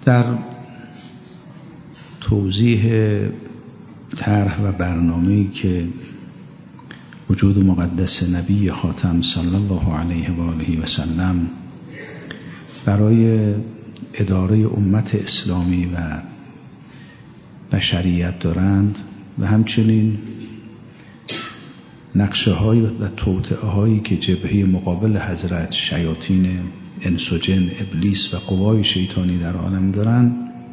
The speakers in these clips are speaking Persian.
در توضیح طرح و برنامه‌ای که وجود مقدس نبی خاتم صلی الله علیه و آله و سلم برای اداره امت اسلامی و بشریت دارند و همچنین نقشه‌های و توطئه‌هایی که جبهه مقابل حضرت شیاطین انس و جن، ابلیس و قوای شیطانی در عالم دارند،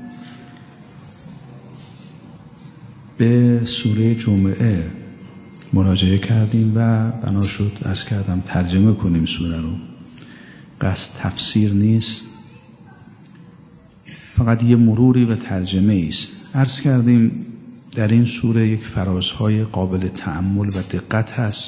به سوره جمعه مراجعه کردیم و بنا شد عرض کردم ترجمه کنیم سوره رو. قصد تفسیر نیست، فقط یه مروری و ترجمه است. عرض کردیم در این سوره یک فرازهای قابل تأمل و دقت هست.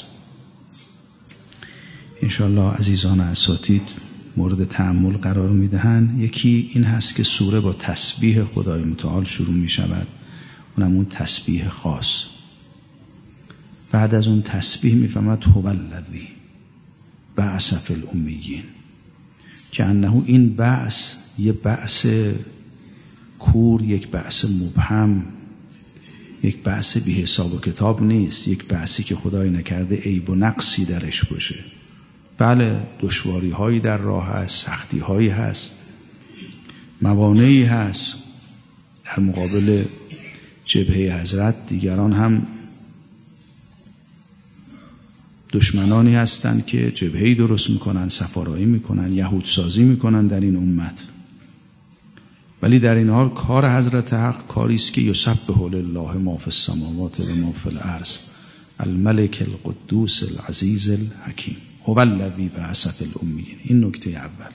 انشاءالله عزیزان اساتید مورد تأمل قرار میدهند. یکی این هست که سوره با تسبیح خدای متعال شروع می شود، اونم اون تسبیح خاص. بعد از اون تسبیح میفهمد هو الذی بعث فی الامیین، که انه این بعث یه بعث کور، یک بعث مبهم، یک بعث بی حساب و کتاب نیست، یک بعثی که خدای نکرده عیب و نقصی درش باشه. بله دشواری هایی در راه هست، سختی هایی هست، موانعی هست. در مقابل جبهه حضرت دیگران هم دشمنانی هستند که جبهه‌ای درست میکنن، سفارایی میکنن، یهودسازی میکنن در این امت. ولی در این حال کار حضرت حق کاری است که یسبح لله ما فی السماوات و ما فی الارض الملک القدوس العزیز الحکیم هو الذی بعث فی الامیین. این نکته اول.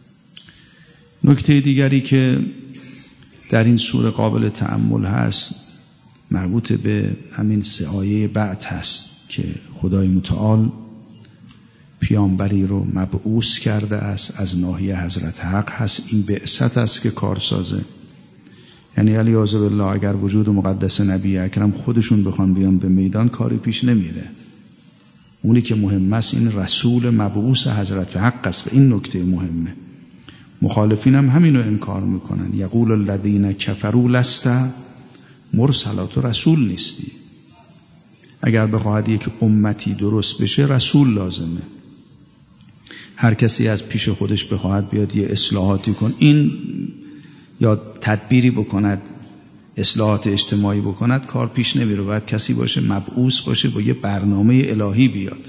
نکته دیگری که در این سوره قابل تأمل هست مربوط به همین 3 آیه بعد هست که خدای متعال پیامبری رو مبعوث کرده است از ناحیه حضرت حق هست. این بعثت است که کارسازه. یعنی علیاذ بالله اگر وجود مقدس نبی اکرم خودشون بخوان بیان به میدان کاری پیش نمیره. اونی که مهم است این رسول مبعوث حضرت حق است و این نکته مهمه. مخالفین هم همینو انکار میکنن. یقول الذین کفروا لست مرسلا، تو رسول نیستی. اگر بخواهد یک امتی درست بشه رسول لازمه. هر کسی از پیش خودش بخواهد بیاد یه اصلاحاتی کن، این یا تدبیری بکند، اصلاحات اجتماعی بکند، کار پیش نمیره. باید کسی باشه مبعوث باشه با یه برنامه الهی بیاد.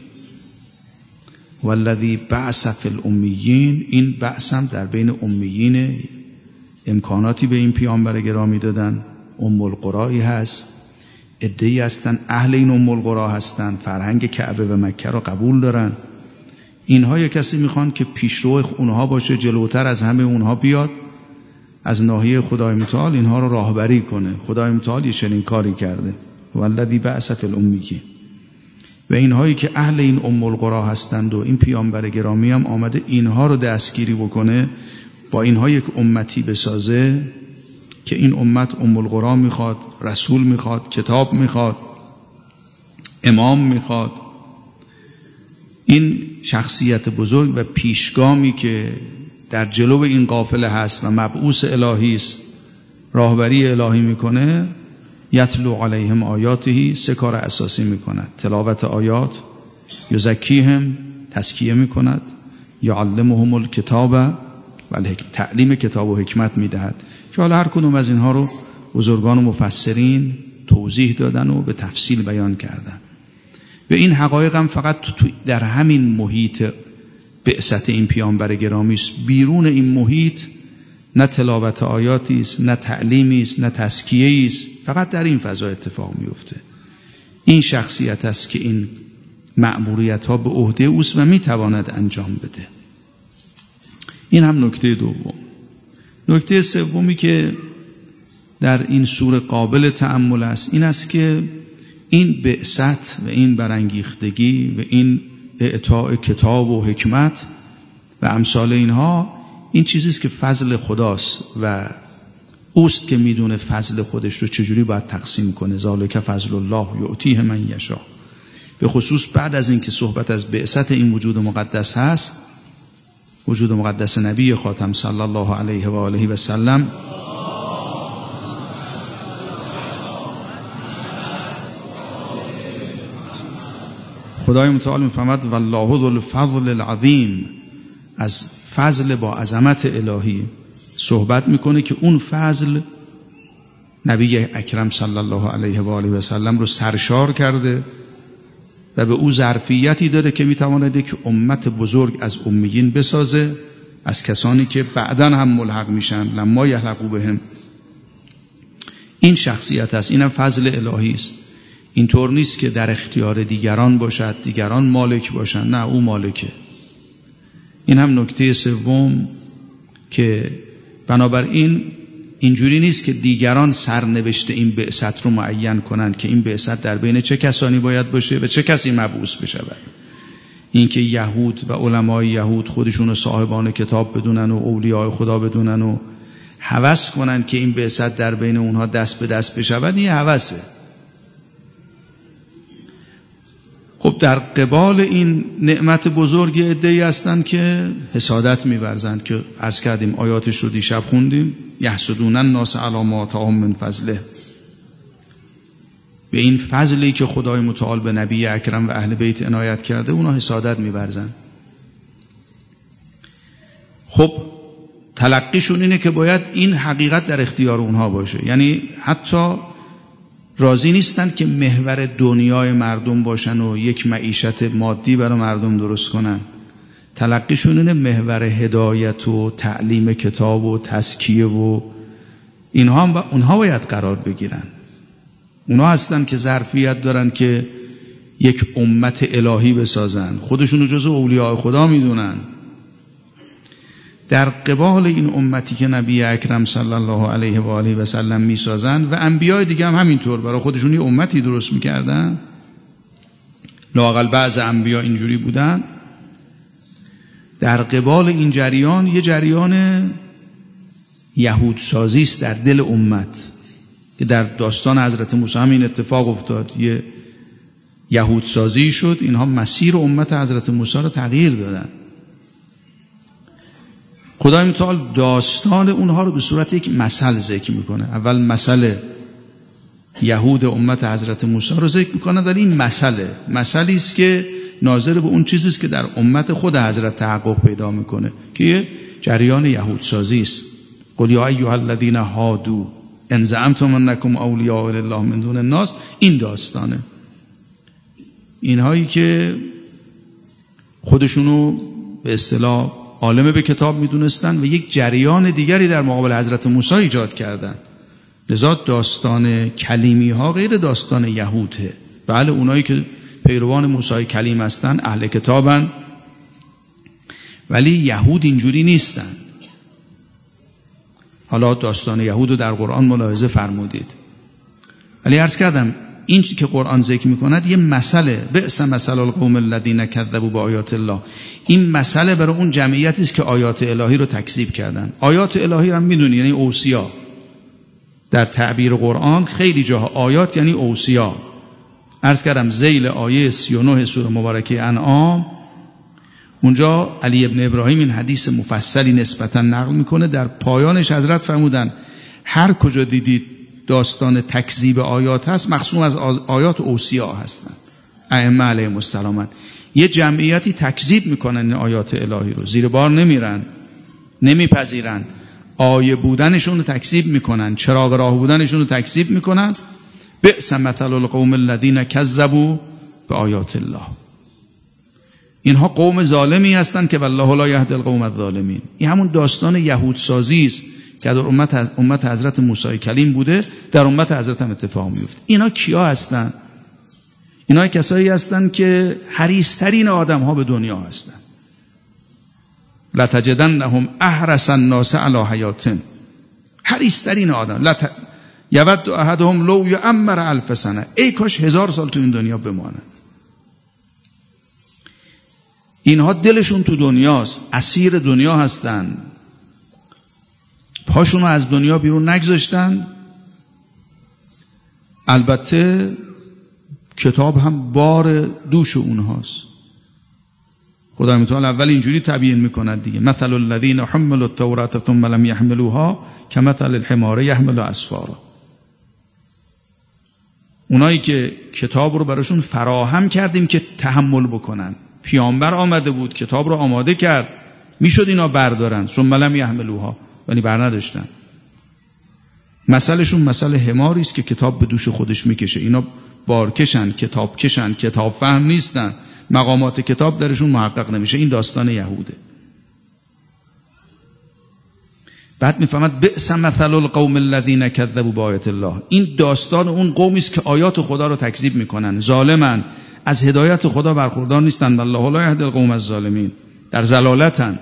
والذی بعث فی الامیین، این بعث هم در بین امیین امکاناتی به این پیامبر گرامی دادن. ام القرایی هست، عده‌ای هستن اهل این ام القرا هستن، فرهنگ کعبه و مکه رو قبول دارن. اینها یک کسی میخوان که پیشرو اونها باشه، جلوتر از همه اونها بیاد، از ناحیه خدای متعال اینها رو راهبری کنه. خدای متعال یه چنین کاری کرده. والذی بعث فی الامیین. و اینهایی که اهل این ام القرا هستند و این پیامبر گرامی هم آمده اینها رو دستگیری بکنه، با اینها یک امتی بسازه که این امت ام القرا میخواد، رسول میخواد، کتاب میخواد، امام میخواد. این شخصیت بزرگ و پیشگامی که در جلو این قافله هست و مبعوث الهی است، راهبری الهی میکنه. یتلو علیهم آیاته، 3 کار اساسی میکند. تلاوت آیات، یزکیهم، تزکیه میکند، یعلمهم الکتاب و تعلیم کتاب و حکمت میدهد. که حالا هر کدوم از اینها رو بزرگان و مفسرین توضیح دادن و به تفصیل بیان کردن. و این حقایق هم فقط در همین محیط بعثت این پیامبر گرامی است. بیرون این محیط نه تلاوت آیاتی است، نه تعلیمی است، نه تزکیه‌ای است. فقط در این فضا اتفاق میفته. این شخصیت است که این مأموریت ها به عهده اوست و میتواند انجام بده. این هم نکته دوم. نکته سومی که در این سوره قابل تأمل است این است که این بعثت و این برانگیختگی و این اعطاء کتاب و حکمت و امثال اینها، این چیزیست که فضل خداست و اوست که میدونه فضل خودش رو چجوری باید تقسیم کنه. ذالک فضل الله یعطیه من یشاء. به خصوص بعد از اینکه صحبت از بعثت این وجود مقدس هست، وجود مقدس نبی خاتم صلی الله علیه و آله و سلم. خدای متعال میفرماد والله ذو الفضل العظیم، از فضل با عظمت الهی صحبت میکنه که اون فضل نبی اکرم صلی الله علیه و آله و سلم رو سرشار کرده و به او ظرفیتی داره که میتواند که امت بزرگ از امیین بسازه، از کسانی که بعداً هم ملحق میشن لما یحلقوا بهم. این شخصیت است، اینم فضل الهی است. اینطور نیست که در اختیار دیگران باشد، دیگران مالک باشن، نه، او مالکه. این هم نکته سوم که بنابراین اینجوری نیست که دیگران سرنوشت این بعثت رو معین کنند که این بعثت در بین چه کسانی باید باشه و چه کسی مبعوث بشود. این که یهود و علمای یهود خودشون صاحبان کتاب بدونن و اولیاء خدا بدونن و هوس کنن که این بعثت در بین اونها دست به دست بشود، این هوسه. خب در قبال این نعمت بزرگ عده‌ای هستند که حسادت می‌ورزند که عرض کردیم آیاتش رو دیشب خوندیم، یحسدون الناس علی ما آتاهم من فضله. به این فضلی که خدای متعال به نبی اکرم و اهل بیت عنایت کرده اونا حسادت می‌ورزند. خب تلقیشون اینه که باید این حقیقت در اختیار اونها باشه، یعنی حتی راضی نیستن که محور دنیای مردم باشن و یک معیشت مادی برای مردم درست کنن. تلقیشون اینه محور هدایت و تعلیم کتاب و تزکیه و اونها باید قرار بگیرن. اونها هستن که ظرفیت دارن که یک امت الهی بسازن، خودشونو جزو اولیاء خدا میدونن. در قبال این امتی که نبی اکرم صلی الله علیه و آله و سلم میسازن و انبیاء دیگه هم همینطور برای خودشون یه امتی درست میکردن، لااقل بعض انبیاء اینجوری بودن. در قبال این جریان یه جریان یهود سازی است در دل امت که در داستان حضرت موسی هم این اتفاق افتاد، یه یهود سازی شد. اینها مسیر امت حضرت موسی رو تغییر دادن. خدای متعال داستان اونها رو به صورت یک مثل ذکر میکنه. اول مثل یهود امت حضرت موسی رو ذکر میکنه، ولی این مثلی است که ناظر به اون چیزی است که در امت خود حضرت تحقق پیدا میکنه که یه جریان یهود سازی است. قل یا ایها الذین هادوا ان زعمتم انکم اولیاء لله من دون الناس. این داستانه. اینهایی که خودشونو به اصطلاح عالم به کتاب میدونستن و یک جریان دیگری در مقابل حضرت موسی ایجاد کردن. لذا داستان کلیمی ها غیر داستان یهوده. بله اونایی که پیروان موسی کلیم هستن اهل کتابن، ولی یهود اینجوری نیستن. حالا داستان یهود رو در قرآن ملاحظه فرمودید، ولی عرض کردم این که قرآن ذکر میکند یه مسئله، بئس مثل القوم الذین کذبوا بآیات الله. این مسئله برای اون جمعیتی است که آیات الهی رو تکذیب کردن. آیات الهی رو میدونی یعنی اوصیا. در تعبیر قرآن خیلی جاها آیات یعنی اوصیا. عرض کردم ذیل آیه 39 سوره مبارکه انعام، اونجا علی ابن ابراهیم این حدیث مفصلی نسبتا نقل میکنه. در پایانش حضرت فرمودن هر کجا دیدید داستان تکذیب آیات هست مقسوم از آیات اوصیا هستن. ائمه علیهم السلام یه جمعیتی تکذیب میکنن این آیات الهی رو، زیر بار نمیرن، نمیپذیرن، آیه بودنشون رو تکذیب میکنن، چراغ راه بودنشون رو تکذیب میکنن. بئس مثل القوم الذین کذبوا بآیات الله. اینها قوم ظالمی هستند که والله لا یهدی القوم الظالمین. این همون داستان یهود سازی است که در امت حضرت موسی کلیم بوده، در امت حضرت هم اتفاق میفته. اینا کیا هستن؟ اینا کسایی هستن که حریص‌ترین آدم ها به دنیا هستن. لتجدنهم احرص الناس علی حیات. حریص‌ترین آدم. یود احدهم لو یعمر 1000 سنه. ای کاش 1000 سال تو این دنیا بماند. اینها دلشون تو دنیاست، اسیر دنیا هستن، پاشونو از دنیا بیرون نگذاشتن. البته کتاب هم بار دوش اونهاست. خدای متعال اول اینجوری تبیین میکند دیگه، مثل الذین حملوا التوراة ثم لم يحملوها کمثل الحمار یحمل اسفارا. اونایی که کتاب رو براشون فراهم کردیم که تحمل بکنن، پیامبر آمده بود کتاب رو آماده کرد، میشد اینا بردارن، ثم لم يحملوها، ولی بر نداشتن. مثلشون مثل حماری است که کتاب به دوش خودش میکشه. اینا بارکشن، کتاب کشن، کتاب فهم نیستن، مقامات کتاب درشون محقق نمیشه. این داستان یهوده. بعد میفهمد بئس مثل القوم الذین کذبوا بآیات الله. این داستان اون قومی است که آیات خدا رو تکذیب میکنن، ظالمن، از هدایت خدا برخوردار نیستن. الله لا یهدی القوم الظالمین، در ضلالتن.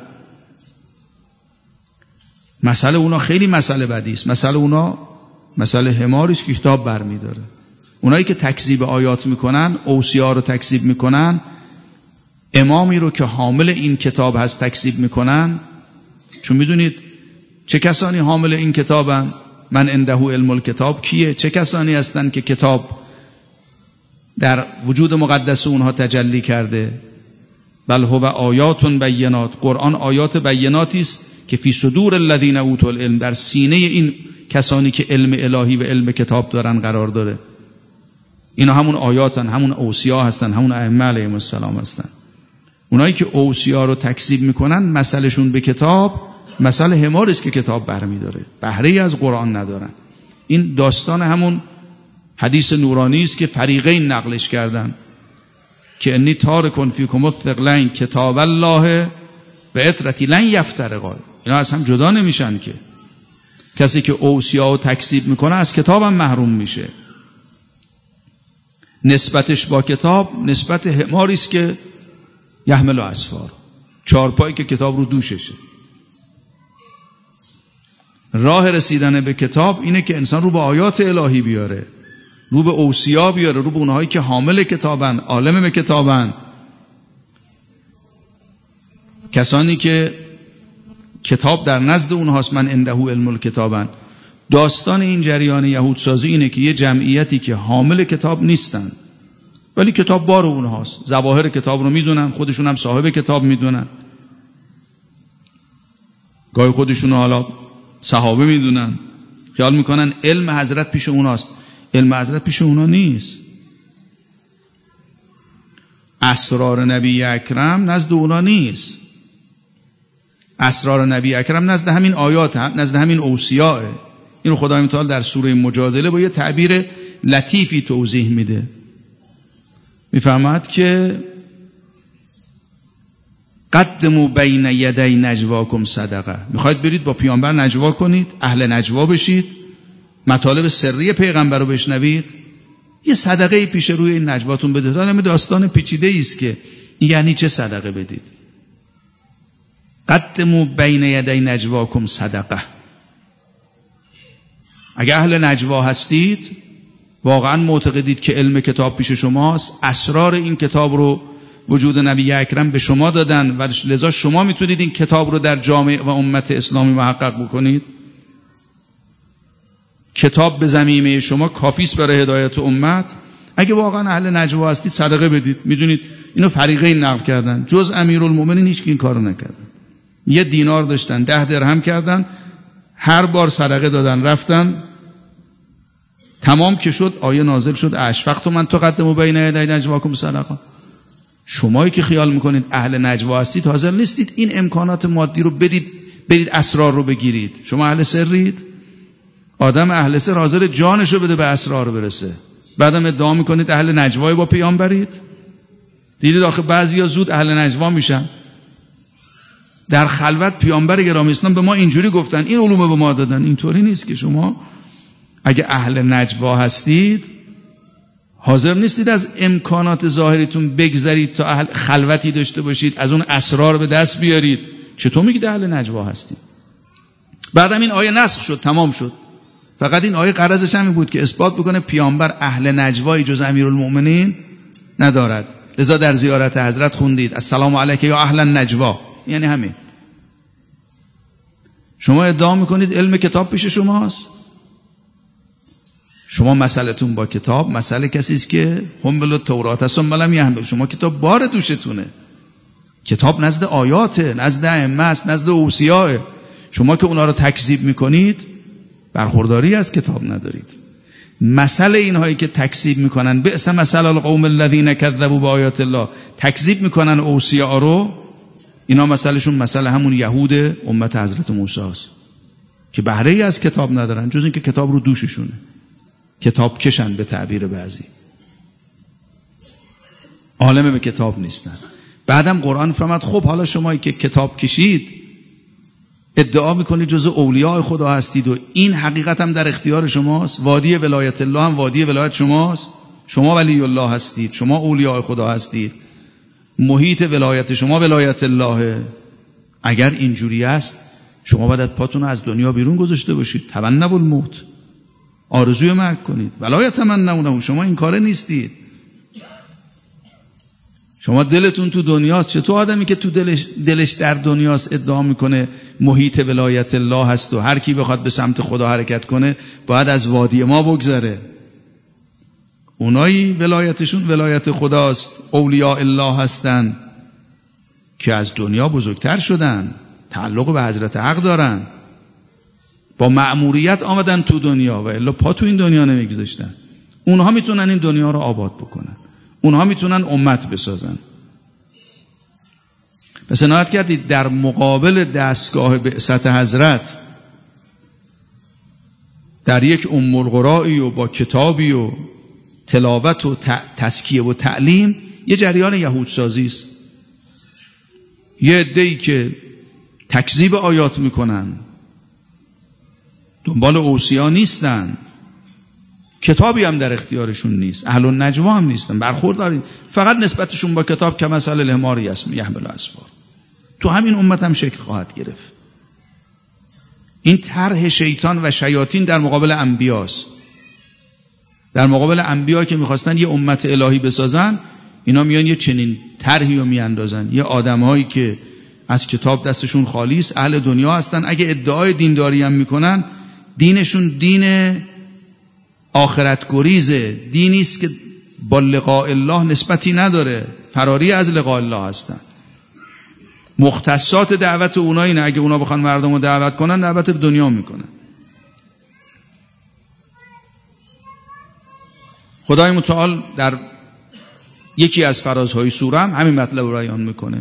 مسئله اونا خیلی مسئله بدی است. مسئله اونا مسئله حماری است که کتاب برمیداره. اونایی که تکذیب آیات میکنن، اوصیا رو تکذیب میکنن، امامی رو که حامل این کتاب هست تکذیب میکنن. چون میدونید چه کسانی حامل این کتابن؟ من عنده علم الکتاب کیه؟ چه کسانی هستن که کتاب در وجود مقدس اونها تجلی کرده؟ بل هو آیات بینات. قرآن آیات بیناتی است که فی صدور الذین اوتوا العلم، در سینه این کسانی که علم الهی و علم کتاب دارن قرار داره. اینا همون آیاتن، همون اوصیا هستن، همون ائمه علیهم السلام هستن. اونایی که اوصیا رو تکذیب میکنن، مسئلهشون به کتاب مسئله حمار است که کتاب برمیداره، بهره از قرآن ندارن. این داستان همون حدیث نورانی است که فریقین نقلش کردن که انی تارک فیکم الثقلین کتاب الله و اطرتی لن یفترقا. اینا از هم جدا نمیشن که. کسی که اوصیا رو تکذیب میکنه از کتابم محروم میشه. نسبتش با کتاب نسبت حماری است که یحمل اسفار، چارپایی که کتاب رو دوششه. راه رسیدن به کتاب اینه که انسان رو به آیات الهی بیاره، رو به اوصیا بیاره، رو به اونهایی که حامل کتابن، عالم به کتابن، کسانی که کتاب در نزد اونهاست، من عنده علم الکتابن. داستان این جریان یهودسازی اینه که یه جمعیتی که حامل کتاب نیستن ولی کتاب بار اونهاست، ظواهر کتاب رو میدونن، خودشون هم صاحب کتاب میدونن، گاهی خودشون حالا صحابه میدونن، خیال میکنن علم حضرت پیش اوناست. علم حضرت پیش اونا نیست. اسرار نبی اکرم نزد اونا نیست. اسرار نبی اکرم نزد همین آیات، نزد همین اوصیاء. اینو خدای متعال در سوره مجادله با یه تعبیر لطیفی توضیح میده. میفهمد که قدموا بین یدی نجواکم صدقه. میخواید برید با پیامبر نجوا کنید، اهل نجوا بشید، مطالب سری پیغمبر رو بشنوید، یه صدقه پیش روی این نجواتون بدید. همین داستان پیچیده است که یعنی چه صدقه بدید. قدموا بین یدی نجواکم صدقه. اگه اهل نجوا هستید، واقعا معتقدید که علم کتاب پیش شماست، اسرار این کتاب رو وجود نبی اکرم به شما دادن و لذا شما میتونید این کتاب رو در جامعه و امت اسلامی محقق بکنید. کتاب به ضمیمه شما کافیست برای هدایت امت. اگه واقعا اهل نجوا هستید صدقه بدید. میدونید اینو فریقین نقل کردن، جز امیرالمومنین هیچ کی این کارو نکردن. 1 دینار داشتن 10 درهم کردن، هر بار صدقه دادن، رفتن، تمام که شد آیه نازل شد اشفقتم ان تقدموا بین یدی نجواکم صدقه. شمایی که خیال میکنید اهل نجوا هستید حاضر نیستید این امکانات مادی رو بدید، برید اسرار رو بگیرید. شما اهل سرید. آدم اهل سر حاضر جانش رو بده به اسرار برسه، بعدم ادعا میکنید اهل نجوای با پیامبرید. دیدید آخه بعضیا زود اهل نجوا میشن. در خلوت پیامبر گرامی اسلام به ما اینجوری گفتن، این علومو به ما دادن. اینطوری نیست که شما اگه اهل نجوا هستید حاضر نیستید از امکانات ظاهریتون بگذرید تا اهل خلوتی داشته باشید، از اون اسرار به دست بیارید. چطور میگید اهل نجوا هستید؟ بعدم این آیه نسخ شد، تمام شد. فقط این آیه غرضش همین بود که اثبات بکنه پیامبر اهل نجوای جز امیرالمؤمنین ندارد. لذا در زیارت حضرت خوندید السلام علیک یا اهل النجوا، یعنی همین. شما ادعا میکنید علم کتاب پیش شماست. شما مسئلتون با کتاب مسئله کسی است که حمل التوراة ثم لم یحمل. شما کتاب بار دوشتونه. کتاب نزد آیاته، نزد ائمه است، نزد اوصیاء. شما که اونا رو تکذیب میکنید برخورداری از کتاب ندارید. مثل اینهایی که تکذیب میکنن بئس مثل القوم الذین کذبوا بآیات الله، تکذیب میکنن اوصیاء رو، اینا مثلشون مثل همون یهود امت حضرت موسی است که بهره ای از کتاب ندارن جز اینکه کتاب رو دوششونه، کتاب کشن به تعبیر بعضی، عالم به کتاب نیستن. بعدم قرآن فرمود خب حالا شمایی که کتاب کشید ادعا میکنید جز اولیاء خدا هستید و این حقیقت هم در اختیار شماست، وادی ولایت الله هم وادی ولایت شماست، شما ولی الله هستید، شما اولیاء خدا هستید، محیط ولایت شما ولایت الله. اگر اینجوری است شما باید پاتون از دنیا بیرون گذاشته باشید، تمنوا الموت، آرزوی مرگ کنید، ولا تمنونه، شما این کاره نیستید. شما دلتون تو دنیاست. چطور آدمی که تو دلش در دنیاست ادعا میکنه محیط ولایت الله هست و هر کی بخواد به سمت خدا حرکت کنه باید از وادی ما بگذره؟ اونایی ولایتشون ولایت خداست، اولیاء الله هستن که از دنیا بزرگتر شدن، تعلق به حضرت حق دارن، با مأموریت آمدن تو دنیا و الا پا تو این دنیا نمیگذاشتن. اونها میتونن این دنیا رو آباد بکنن، اونها میتونن امت بسازن. پس عنایت کردید در مقابل دستگاه بعثت حضرت در یک ام القرایی و با کتابی و تلاوت و تزکیه و تعلیم یه جریان یهودسازی است. یه عده‌ای که تکذیب آیات میکنن، دنبال اوصیا نیستن، کتابی هم در اختیارشون نیست، اهل النجوا هم نیستن، برخوردارید فقط نسبتشون با کتاب کمثل الحمار یحمل اسفار. تو همین امت هم شکل خواهد گرفت. این طرح شیطان و شیاطین در مقابل انبیاست. در مقابل انبیا که میخواستن یه امت الهی بسازن، اینا میان یه چنین طرحی رو میاندازن. یه آدمهایی که از کتاب دستشون خالی است، اهل دنیا هستن، اگه ادعای دینداری هم میکنن دینشون دین آخرت گریزه، دینی است که با لقاء الله نسبتی نداره، فراری از لقاء الله هستن. مختصات دعوت اونا اینه اگه اونا بخوان مردم رو دعوت کنن، دعوت به دنیا میکنن. خدای متعال در یکی از فرازهای سوره هم همین مطلب رو بیان میکنه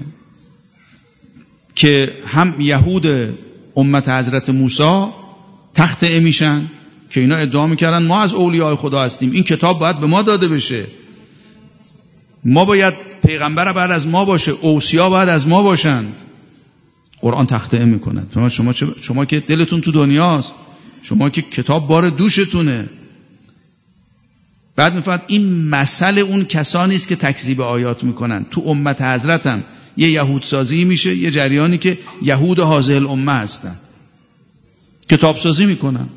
که هم یهود امت حضرت موسی تخطئه میشن که اینا ادعا میکردن ما از اولیاء خدا هستیم، این کتاب باید به ما داده بشه، ما باید پیغمبر بعد از ما باشه، اوصیا باید از ما باشند. قرآن تخطئه میکنه شما که دلتون تو دنیاست، شما که کتاب بار دوشتونه. بعد میفهمد این مثل اون کسانی است که تکذیب آیات میکنن. تو امت حضرت هم یه یهود سازی میشه، یه جریانی که یهود هذه الامه هستن، کتاب سازی میکنن،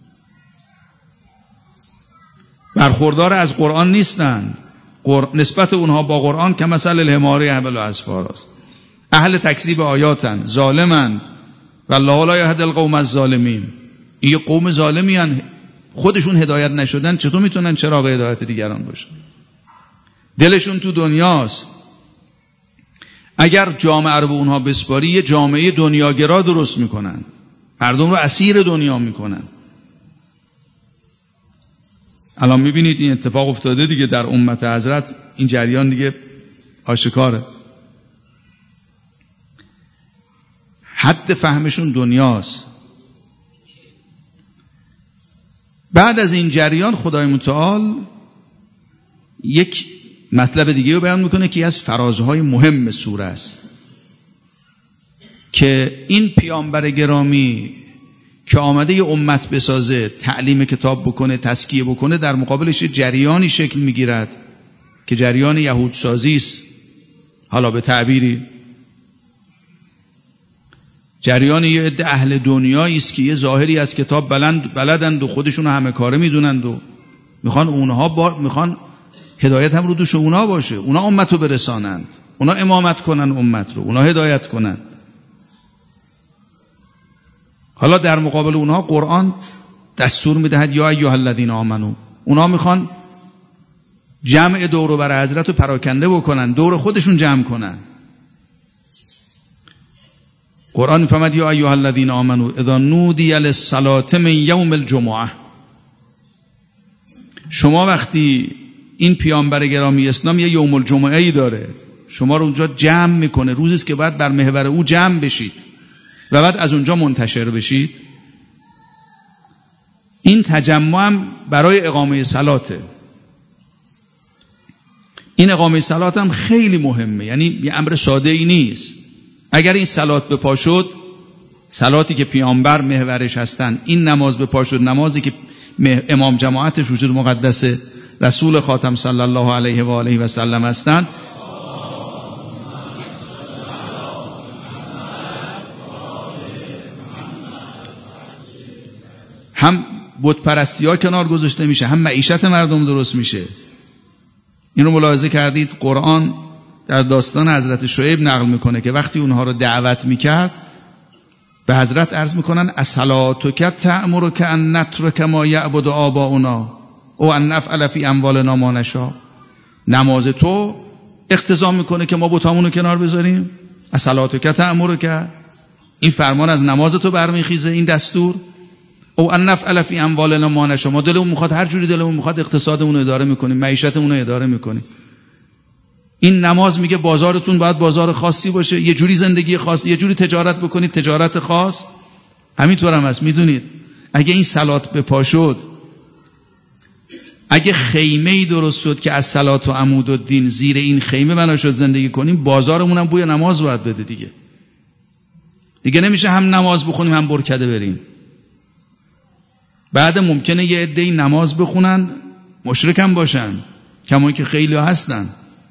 برخوردار از قرآن نیستن. نسبت اونها با قرآن که مثل الحمار یحمل اسفار است. اهل تکذیب آیاتن، ظالمن، والله لا یهدی القوم الظالمین. این قوم ظالمی هن، خودشون هدایت نشدن، چطور میتونن چراغ هدایت دیگران باشن؟ دلشون تو دنیاست. اگر جامعه رو به اونها بسپاری یه جامعه دنیاگرا درست میکنن، مردم رو اسیر دنیا میکنن. الان میبینید این اتفاق افتاده دیگه در امت حضرت، این جریان دیگه آشکاره. حد فهمشون دنیاست. بعد از این جریان خدای متعال یک مطلب دیگه رو بیان میکنه که از فرازهای مهم سوره است که این پیامبر گرامی که آمده یه امت بسازه، تعلیم کتاب بکنه، تزکیه بکنه، در مقابلش جریانی شکل میگیرد که جریان یهودسازی است. حالا به تعبیری جریان یه عده اهل دنیایی است که یه ظاهری از کتاب بلدند و خودشون همه کاره میدونند و میخوان هدایت هم رو دوش اونا باشه، اونا امت رو برسانند، اونا امامت کنن امت رو، اونا هدایت کنن. حالا در مقابل اونها قرآن دستور میدهد یا ایها الذین آمنو. اونا میخوان جمع دور و بر حضرت رو پراکنده بکنن، دور خودشون جمع کنن. قرآن فرمود یا ایها الذین آمنوا اذا نودی للصلاة من یوم الجمعه. شما وقتی این پیامبر گرامی اسلام یه یوم الجمعه ای داره، شما رو اونجا جمع میکنه، روزی است که باید بر محور او جمع بشید و بعد از اونجا منتشر بشید. این تجمع هم برای اقامه صلاته. این اقامه صلات هم خیلی مهمه، یعنی یه امر ساده ای نیست. اگر این صلات به پا شد، صلاتی که پیامبر محورش هستن، این نماز به پا شد، نمازی که امام جماعتش وجود مقدس رسول خاتم صلی الله علیه و آله و سلم هستن، هم بت پرستی ها کنار گذاشته میشه، هم معیشت مردم درست میشه. این رو ملاحظه کردید؟ قرآن در داستان حضرت شعیب نقل میکنه که وقتی اونها رو دعوت میکرد به حضرت عرض میکنن اصلاتک تأمرک ان نترک ما یعبد آباؤنا او ان نفعل فی اموالنا ما نشاء. نماز تو اقتضا میکنه که ما بتامون رو کنار بذاریم؟ اصلاتک تأمرک، این فرمان از نماز تو برمیخیزه، این دستور. او ان نفعل فی اموالنا ما نشاء، ما دلمون میخواد هر جوری دلمون میخواد اقتصادمون رو اداره میکنیم، معیشتمون رو اداره میکنیم. این نماز میگه بازارتون باید بازار خاصی باشه، یه جوری زندگی خاص، یه جوری تجارت بکنید تجارت خاص. همینطور هم هست. میدونید اگه این صلات به پا شد، اگه خیمه‌ای درست شد که از صلات و عمود و دین زیر این خیمه بنا شد زندگی کنیم، بازارمون هم بوی نماز باید بده دیگه نمیشه هم نماز بخونیم هم برکده بریم. بعد ممکنه یه عده‌ای نماز بخونن مشرک هم باشن، کمایی که خیلی هستن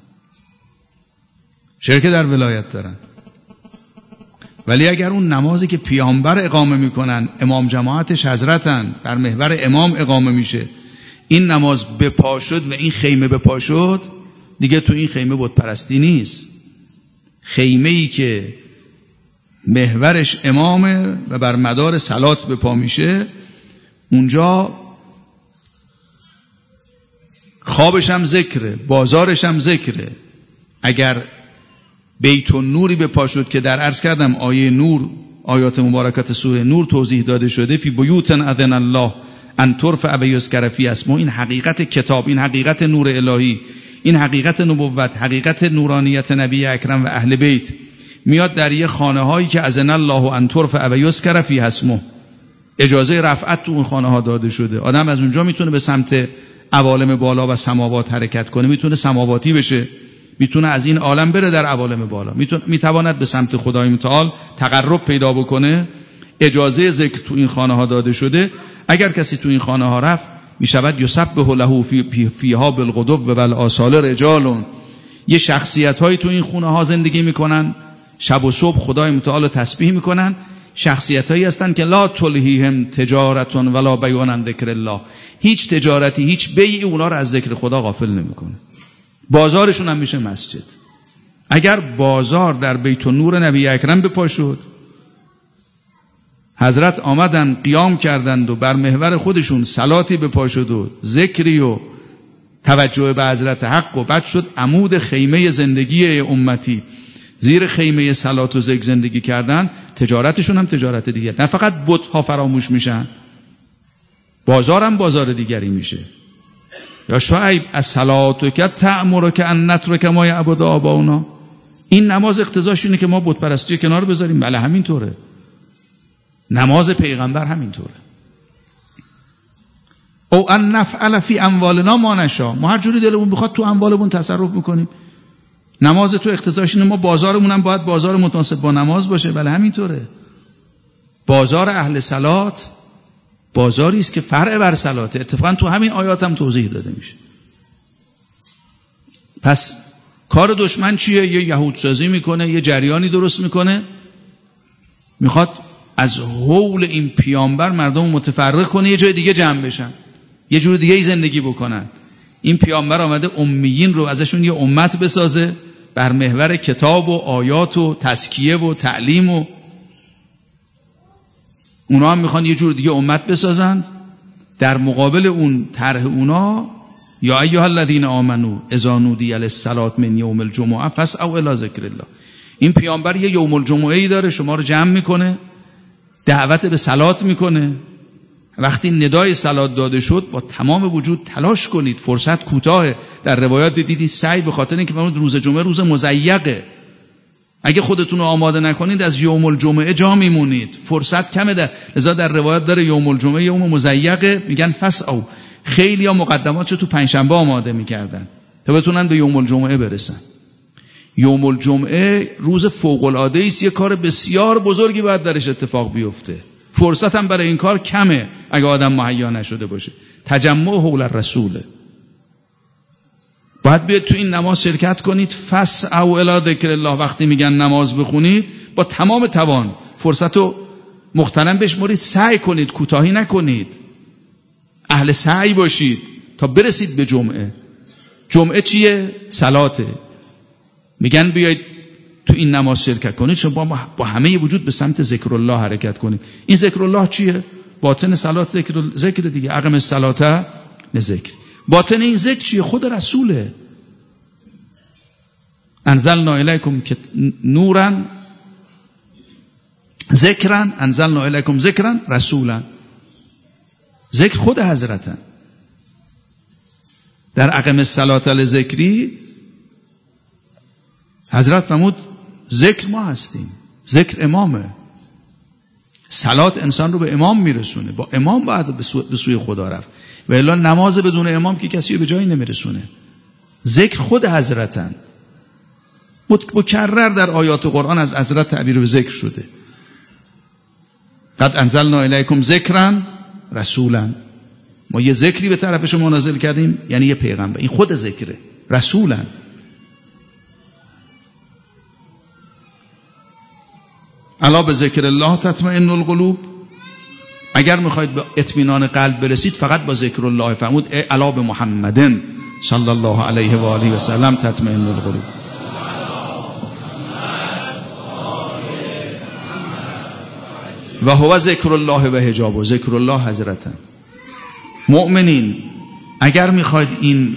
شرک در ولایت دارن. ولی اگر اون نمازی که پیامبر اقامه میکنن، امام جماعتش حضرتن، بر محور امام اقامه میشه، این نماز به پا شد و این خیمه به پا شد، دیگه تو این خیمه بت پرستی نیست. خیمه‌ای که محورش امامه و بر مدار صلات به پا میشه، اونجا خوابش هم ذکره، بازارش هم ذکره. اگر بیت النوری به پا شد که در عرض کردم آیه نور، آیات مبارکات سوره نور توضیح داده شده، فی بیوت اذن الله ان ترفع و یذکر فی اسمه، این حقیقت کتاب، این حقیقت نور الهی، این حقیقت نبوت، حقیقت نورانیت نبی اکرم و اهل بیت میاد در یه خانه هایی که اذن الله ان ترفع و یذکر فی اسمه، اجازه رفعت تو اون خانه ها داده شده. آدم از اونجا میتونه به سمت عوالم بالا و سماوات حرکت کنه، میتونه سماواتی بشه، میتونه از این عالم بره در عوالم بالا، میتواند به سمت خدای متعال تقرب پیدا بکنه. اجازه ذکر تو این خانه ها داده شده. اگر کسی تو این خانه ها رفت، میشود یسبح له فیها بالغدو و بالآصال رجال، یه شخصیت هایی تو این خونه ها زندگی میکنن، شب و صبح خدای متعال تسبیح میکنن. شخصیت هایی هستن که لا تلهیهم تجارت ولا بیع عن ذکر الله، هیچ تجارتی، هیچ بیعی اونا رو از ذکر خدا غافل نمیکنه. بازارشون هم میشه مسجد. اگر بازار در بیت النور نبی اکرم به پا شد، حضرت آمدن قیام کردند و بر محور خودشون صلاتی به پا شد و ذکری و توجه به حضرت حق و بعد شد عمود خیمه زندگی امتی، زیر خیمه صلات و ذکر زندگی کردن، تجارتشون هم تجارت دیگه، نه فقط بت ها فراموش میشن، بازار هم بازار دیگری میشه. یا شعیب الصلاتک تأمرک ان نترک ما یعبد آباؤنا، این نماز اقتضاش اینه که ما بت پرستی کنار بذاریم. بله همینطوره، نماز پیغمبر همینطوره. او ان نفعل فی اموالنا ما نشاء، ما هر جوری دلمون بخواد تو اموالمون تصرف میکنیم. نماز تو اقتضاش اینه ما بازارمون هم باید بازار متناسب با نماز باشه. بله همینطوره. بازار اهل صلات بازاری است که فرع بر صلاته. اتفاقا تو همین آیات هم توضیح داده میشه. پس کار دشمن چیه؟ یه یهودسازی میکنه، یه جریانی درست میکنه، میخواد از حول این پیامبر مردم متفرق کنه، یه جای دیگه جمع بشن، یه جور دیگه ای زندگی بکنن. این پیامبر آمده امیین رو ازشون یه امت بسازه بر محور کتاب و آیات و تزکیه و تعلیم، و اونا هم میخوان یه جور دیگه امت بسازند. در مقابل اون طرح اونا یا ایها الذین آمنو اذا نودی للصلاة من یوم الجمعه فاسعوا الی ذکر الله، این پیامبر یه یوم الجمعه ای داره، شما رو جمع میکنه، دعوت به صلات میکنه. وقتی ندای صلات داده شد با تمام وجود تلاش کنید، فرصت کوتاهه. در روایات دیدید سعی به خاطر اینکه روز جمعه روز مضیقه، اگه خودتون رو آماده نکنید از یوم الجمعه جا میمونید، فرصت کمه. لذا در روایات داره یوم الجمعه یوم مضیقه، میگن فسعوا. خیلی ها مقدماتشو تو پنجشنبه آماده میکردن تا بتونن به یوم الجمعه برسن. یوم الجمعه روز فوق العاده است، یه کار بسیار بزرگی باید درش اتفاق بیفته. فرصت هم برای این کار کمه اگه آدم مهیا نشده باشه. تجمع حول الرسوله، باید بیاید تو این نماز شرکت کنید. فسعوا الی ذکر الله، وقتی میگن نماز بخونید با تمام توان فرصت رو مغتنم بشمرید، سعی کنید، کوتاهی نکنید، اهل سعی باشید تا برسید به جمعه. جمعه چیه؟ صلاته. میگن بیاید تو این نماز شرکت کنید، شما با همه وجود به سمت ذکر الله حرکت کنید. این ذکر الله چیه؟ باطن صلات ذکر دیگه. اقم الصلاه لذکر. باطن این ذکر چیه؟ خود رسوله. انزلنا الیکم نورا ذکرا، انزلنا الیکم ذکرا رسولا. ذکر خود حضرتن. در اقم الصلاه لذکری حضرت فرمود ذکر ما هستیم، ذکر امامه. صلات انسان رو به امام میرسونه، با امام باید به سوی خدا رفت، و الا نماز بدون امام که کسی رو به جایی نمیرسونه. ذکر خود حضرتند. مکرر در آیات قرآن از حضرت تعبیر به ذکر شده. قد انزلنا الیکم ذکرا رسولا، ما یه ذکری به طرف شما نازل کردیم، یعنی یه پیغمبر. این خود ذکره. رسولا، الا به ذکر الله تطمئن القلوب. اگر میخواید به اطمینان قلب برسید فقط با ذکر الله. فرمود الا به محمد صلی الله علیه و آله و سلم تطمئن القلوب. و هو ذکر الله و حجاب، و ذکر الله حضرتن. مؤمنین اگر میخواید این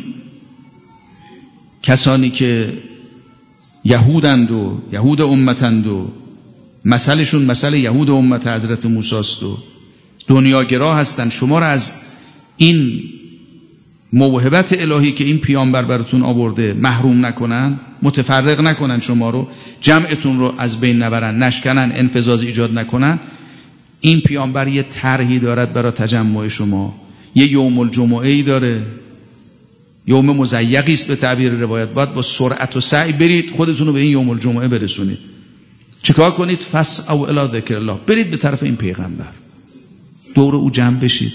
کسانی که یهودند و یهود امتند و مثلشون مثل یهود امت حضرت موسی است و دنیاگرا هستند، شما را از این موهبت الهی که این پیامبر براتون آورده محروم نکنن، متفرق نکنن، شما رو جمعتون رو از بین نبرن، نشکنن، انفزاز ایجاد نکنن. این پیامبر یه طرحی دارد برای تجمع شما، یه یوم الجمعه ای داره، یوم مضیقی است به تعبیر روایت. باید با سرعت و سعی برید خودتون رو به این یوم الجمعه برسونید. چیکار کنید؟ فسعوا الی ذکر الله، برید به طرف این پیغمبر، دور او جمع بشید.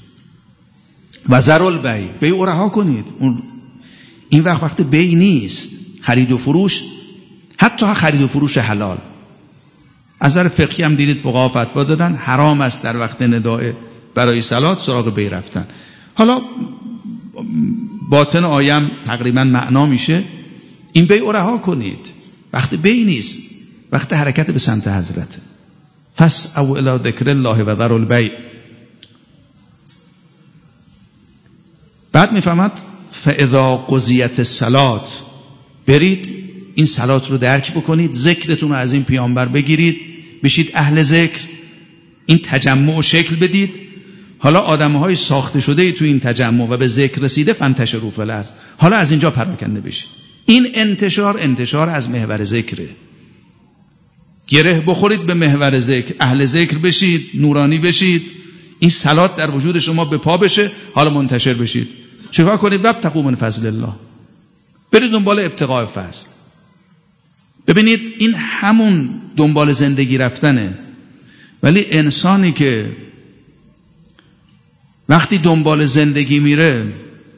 و ذروا البیع، بیع رو رها کنید. این وقت بیع نیست، خرید و فروش، حتی خرید و فروش حلال. از نظر فقهی هم دیدید فقها فتوا دادن حرام است در وقت نداء برای صلات سراغ بیع رفتن. حالا باطن آیم تقریبا معنا میشه این بیع رو رها کنید. وقت بیع نیست، وقت حرکت به سمت حضرت. فسعوا الی ذکر الله و ذروا البیع. بعد میفهمد فاذا قضیت الصلات، برید این صلات رو درک بکنید، ذکرتون رو از این پیامبر بگیرید، بشید اهل ذکر، این تجمع و شکل بدید. حالا آدم‌های ساخته شده تو این تجمع و به ذکر رسیده فانتشروا فی الارض، حالا از اینجا پراکنده بشید. این انتشار از محور ذکره. گره بخورید به محور ذکر، اهل ذکر بشید، نورانی بشید، این صلات در وجود شما به پا بشه، حالا منتشر بشید. چیکار کنید؟ وابتغوا من فضل الله، برید دنبال ابتغاء فضل. ببینید این همون دنبال زندگی رفتنه. ولی انسانی که وقتی دنبال زندگی میره،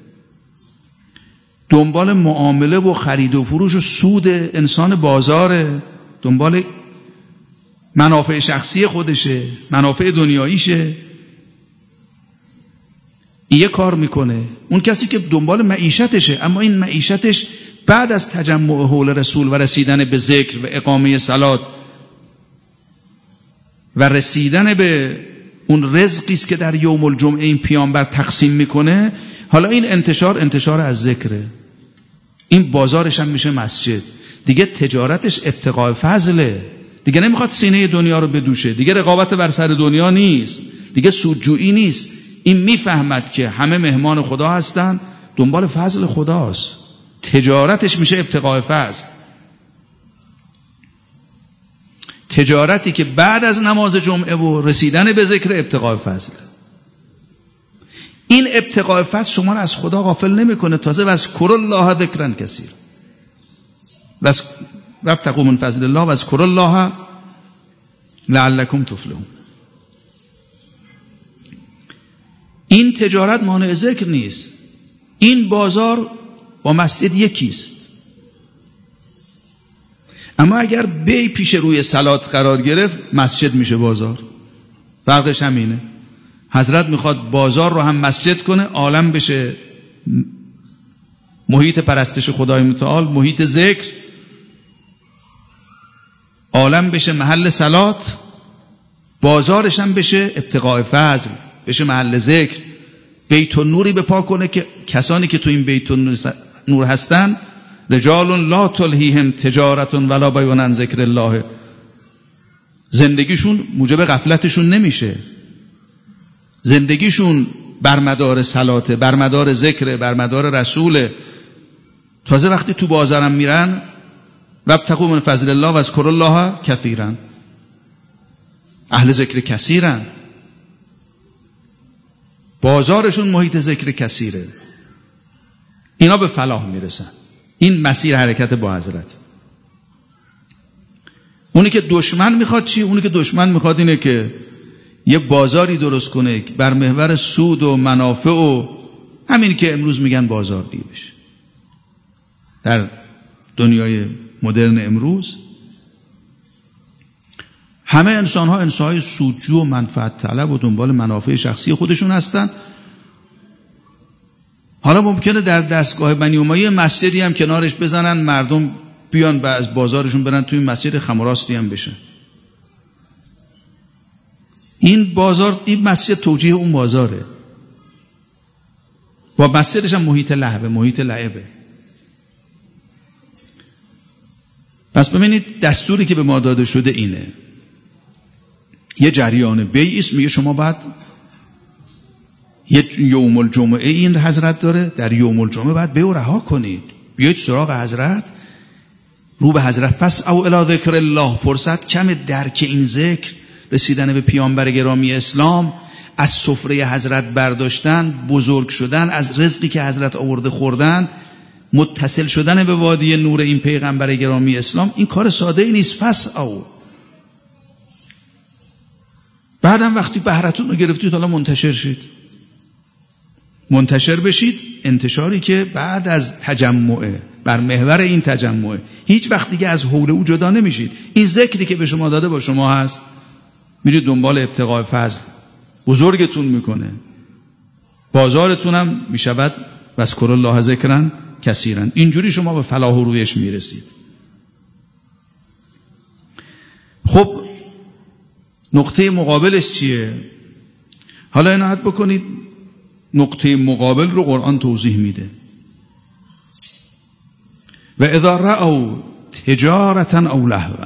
دنبال معامله و خرید و فروش و سود انسان بازاره، دنبال منافع شخصی خودشه، منافع دنیاییشه، این یه کار میکنه. اون کسی که دنبال معیشتشه، اما این معیشتش بعد از تجمع حول رسول و رسیدن به ذکر و اقامه صلات و رسیدن به اون رزقی است که در یوم الجمعه این پیامبر تقسیم میکنه، حالا این انتشار از ذکره. این بازارش هم میشه مسجد. دیگه تجارتش ابتغاء فضله، دیگه نمیخواد سینه دنیا رو بدوشه، دیگه رقابت بر سر دنیا نیست، دیگه سودجویی نیست. این میفهمد که همه مهمان خدا هستن، دنبال فضل خداست، تجارتش میشه ابتغاء فضل. تجارتی که بعد از نماز جمعه و رسیدن به ذکر ابتغاء فضل. این ابتغاء فضل شما رو از خدا غافل نمیکنه. تازه واذکروا الله ذکرا کثیرا، وابتغوا من فضل الله واذکروا الله لعلکم تفلحون. این تجارت مانع ذکر نیست. این بازار با مسجد یکیست. اما اگر بی پیش روی صلات قرار گرفت، مسجد میشه بازار. فرقش همینه. حضرت میخواد بازار رو هم مسجد کنه، عالم بشه محیط پرستش خدای متعال، محیط ذکر، عالم بشه محل صلات، بازارش هم بشه ابتغاء فضل، بشه محل ذکر. بیت النوری به پا کنه که کسانی که تو این بیت النور هستن، رجال لا تلهیهم تجارت ولا بیع عن ذکر الله، زندگیشون موجب غفلتشون نمیشه، زندگیشون بر مدار صلاته، بر مدار ذکر، بر مدار رسوله. تازه وقتی تو بازارم میرن، وابتغوا من فضل الله واذکروا الله کثیرا، اهل ذکر کثیرن، بازارشون محیط ذکر کثیره، اینا به فلاح میرسن. این مسیر حرکت با حضرت. اونی که دشمن میخواد چی؟ اونی که دشمن میخواد اینه که یه بازاری درست کنه بر محور سود و منافع و همین که امروز میگن بازاردهی بشه. در دنیای مدرن امروز همه انسان‌ها انسان‌های سودجو و منفعت طلب و دنبال منافع شخصی خودشون هستن. حالا ممکنه در دستگاه بنی امیه مسجدی هم کنارش بزنن، مردم بیان و از بازارشون برن توی مسجد خمراستی هم بشن. این بازار، این مسجد توجیه اون بازاره. با مسجدش هم محیط لهبه، محیط لعبه. پس ببینید دستوری که به ما داده شده اینه. یه جریان بیع است، میگه شما باید یه یوم الجمعه این حضرت داره، در یوم الجمعه باید بیع رها کنید، بیایید سراغ حضرت، رو به حضرت فاسعوا الی ذکر الله. فرصت کم درک این ذکر، رسیدن به پیامبر گرامی اسلام، از سفره حضرت برداشتن، بزرگ شدن، از رزقی که حضرت آورده خوردن، متصل شدن به وادی نور این پیغمبر گرامی اسلام. این کار ساده ای نیست. فاسعوا. بعدم وقتی بهرتون رو گرفتید، حالا منتشر شید، منتشر بشید. انتشاری که بعد از تجمعه، بر محور این تجمعه، هیچ وقت دیگه از حول او جدا نمیشید. این ذکری که به شما داده با شما هست، میرید دنبال ابتغاء فضل، بزرگتون میکنه، بازارتون هم میشود واذکروا الله ذکرا کثیرا. اینجوری شما به فلاح و رویش میرسید. خب نقطه مقابلش چیه؟ حالا عنایت بکنید، نقطه مقابل رو قرآن توضیح میده. و اذا رأوا تجارتا او لهوا،